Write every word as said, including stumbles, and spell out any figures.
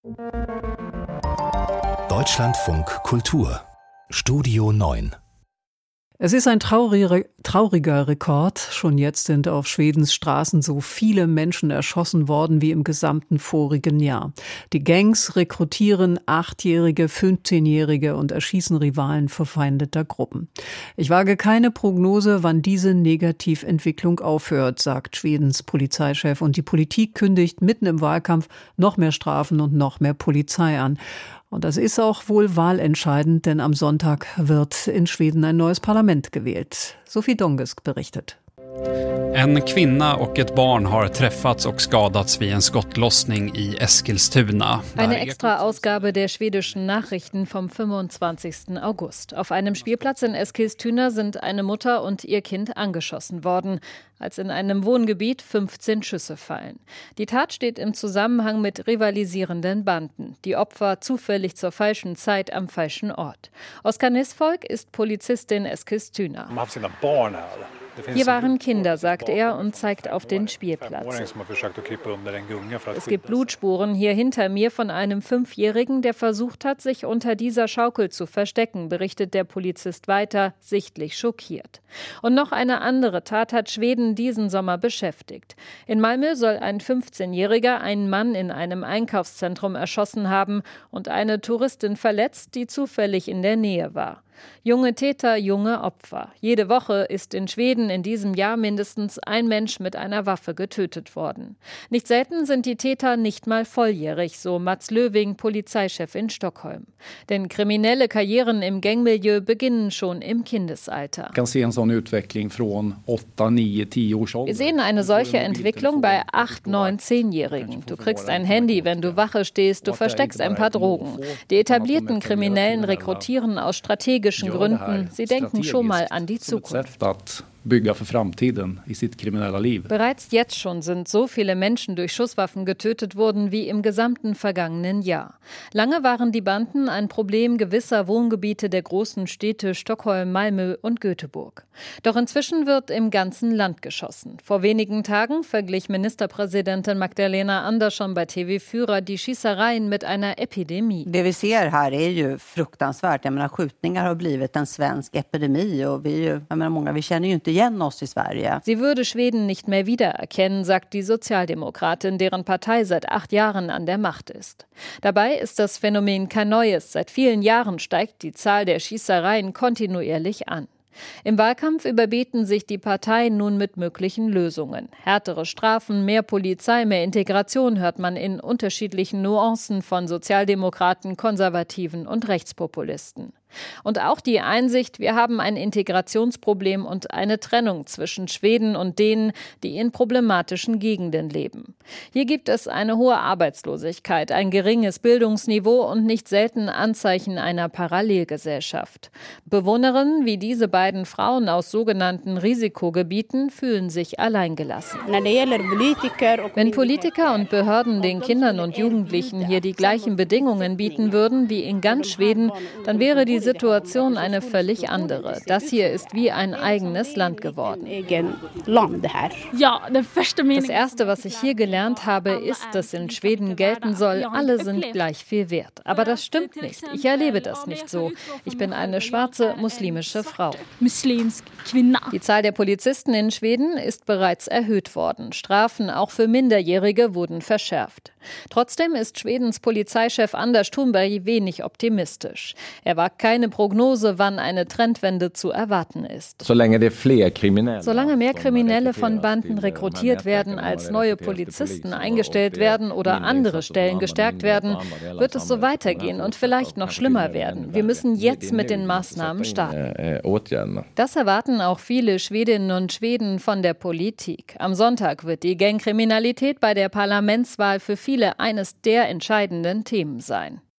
Deutschlandfunk Kultur Studio neun. Es ist ein trauriger, trauriger Rekord. Schon jetzt sind auf Schwedens Straßen so viele Menschen erschossen worden wie im gesamten vorigen Jahr. Die Gangs rekrutieren Achtjährige, fünfzehnjährige und erschießen Rivalen verfeindeter Gruppen. Ich wage keine Prognose, wann diese Negativentwicklung aufhört, sagt Schwedens Polizeichef. Und die Politik kündigt mitten im Wahlkampf noch mehr Strafen und noch mehr Polizei an. Und das ist auch wohl wahlentscheidend, denn am Sonntag wird in Schweden ein neues Parlament gewählt. Sophie Dongesk berichtet. En kvinna och ett barn har träffats och skadats vid en skottlossning i Eskilstuna. Eine extra Ausgabe der schwedischen Nachrichten vom fünfundzwanzigsten August. Auf einem Spielplatz in Eskilstuna sind eine Mutter und ihr Kind angeschossen worden, als in einem Wohngebiet fünfzehn Schüsse fallen. Die Tat steht im Zusammenhang mit rivalisierenden Banden. Die Opfer zufällig zur falschen Zeit am falschen Ort. Oskar Nisfolk ist Polizist in Eskilstuna. Hier waren Kinder, sagt er und zeigt auf den Spielplatz. Es gibt Blutspuren hier hinter mir von einem Fünfjährigen, der versucht hat, sich unter dieser Schaukel zu verstecken, berichtet der Polizist weiter, sichtlich schockiert. Und noch eine andere Tat hat Schweden diesen Sommer beschäftigt. In Malmö soll ein fünfzehnjähriger einen Mann in einem Einkaufszentrum erschossen haben und eine Touristin verletzt, die zufällig in der Nähe war. Junge Täter, junge Opfer. Jede Woche ist in Schweden in diesem Jahr mindestens ein Mensch mit einer Waffe getötet worden. Nicht selten sind die Täter nicht mal volljährig, so Mats Löfving, Polizeichef in Stockholm. Denn kriminelle Karrieren im Gangmilieu beginnen schon im Kindesalter. Wir sehen eine solche Entwicklung bei acht, neun, zehnjährigen. Du kriegst ein Handy, wenn du Wache stehst, du versteckst ein paar Drogen. Die etablierten Kriminellen rekrutieren aus strategischen Gründen. Sie denken schon mal an die Zukunft. Bygga för framtiden i sitt kriminella Liv. Bereits jetzt schon sind so viele Menschen durch Schusswaffen getötet worden wie im gesamten vergangenen Jahr. Lange waren die Banden ein Problem gewisser Wohngebiete der großen Städte Stockholm, Malmö und Göteborg. Doch inzwischen wird im ganzen Land geschossen. Vor wenigen Tagen verglich Ministerpräsidentin Magdalena Andersson bei T V fyra die Schießereien mit einer Epidemie. Det vi ser här är ju fruktansvärt. Jag menar, skjutningar har blivit en svensk epidemi och vi, jag menar, många, vi känner ju inte igen oss i Sverige. Sie würde Schweden nicht mehr wiedererkennen, sagt die Sozialdemokratin, deren Partei seit acht Jahren an der Macht ist. Dabei ist das Phänomen kein neues. Seit vielen Jahren steigt die Zahl der Schießereien kontinuierlich an. Im Wahlkampf überbieten sich die Parteien nun mit möglichen Lösungen. Härtere Strafen, mehr Polizei, mehr Integration hört man in unterschiedlichen Nuancen von Sozialdemokraten, Konservativen und Rechtspopulisten. Und auch die Einsicht, wir haben ein Integrationsproblem und eine Trennung zwischen Schweden und denen, die in problematischen Gegenden leben. Hier gibt es eine hohe Arbeitslosigkeit, ein geringes Bildungsniveau und nicht selten Anzeichen einer Parallelgesellschaft. Bewohnerinnen wie diese beiden Frauen aus sogenannten Risikogebieten fühlen sich alleingelassen. Wenn Politiker und Behörden den Kindern und Jugendlichen hier die gleichen Bedingungen bieten würden wie in ganz Schweden, dann wäre die Situation eine völlig andere. Das hier ist wie ein eigenes Land geworden. Das Erste, was ich hier gelernt habe, ist, dass in Schweden gelten soll, alle sind gleich viel wert. Aber das stimmt nicht. Ich erlebe das nicht so. Ich bin eine schwarze muslimische Frau. Die Zahl der Polizisten in Schweden ist bereits erhöht worden. Strafen auch für Minderjährige wurden verschärft. Trotzdem ist Schwedens Polizeichef Anders Thunberg wenig optimistisch. Er wagt keine Prognose, wann eine Trendwende zu erwarten ist. Solange mehr Kriminelle von Banden rekrutiert werden, als neue Polizisten eingestellt werden oder andere Stellen gestärkt werden, wird es so weitergehen und vielleicht noch schlimmer werden. Wir müssen jetzt mit den Maßnahmen starten. Das erwarten auch viele Schwedinnen und Schweden von der Politik. Am Sonntag wird die Gangkriminalität bei der Parlamentswahl für viele eines der entscheidenden Themen sein.